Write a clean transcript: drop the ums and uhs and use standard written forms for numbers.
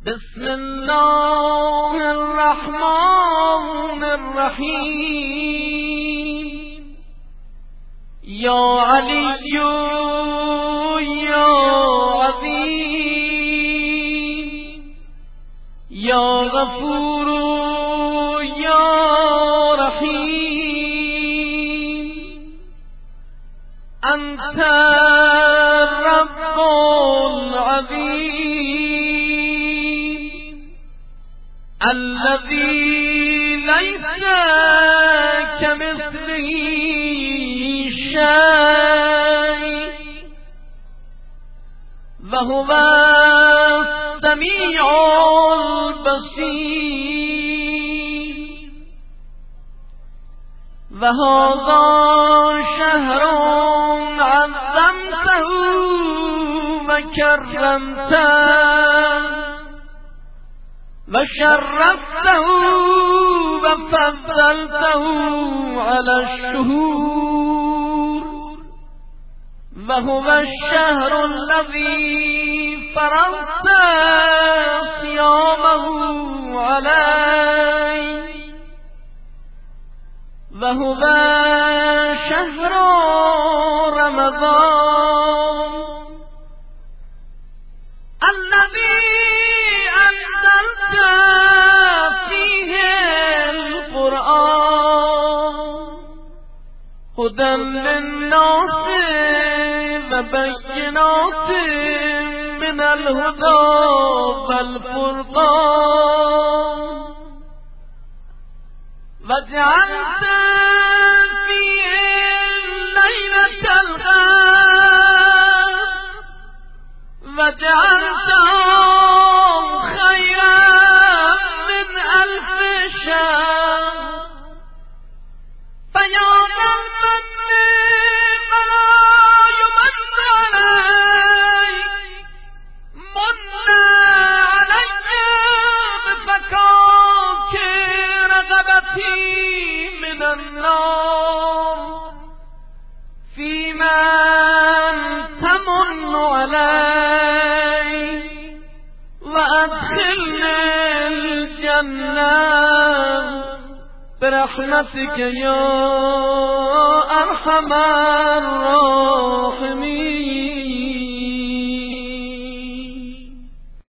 بسم الله الرحمن الرحیم. یا علی یا عظیم، یا غفور یا رحیم، انت الرب العظیم الذي ليس كمثله شيء وهو السميع البصير. وهذا شهر عظمته وكرمته وشرفته وفضلته على الشهور. وهو الشهر الذي فرضت صيامه عليه. وهو شهر رمضان الذي أنزلت فيه القرآن هدى للناس وبينات من الهدى والفرقان. وجعلت فيه ليلة القدر وجعلته خيرا من 1000 شهر. فيا ذا المن فلا يمن عليك، من عليك بفكاك رغبتي من النار. فيما تمن علي وأدخلني الجنة برحمتك يا أرحم الراحمين.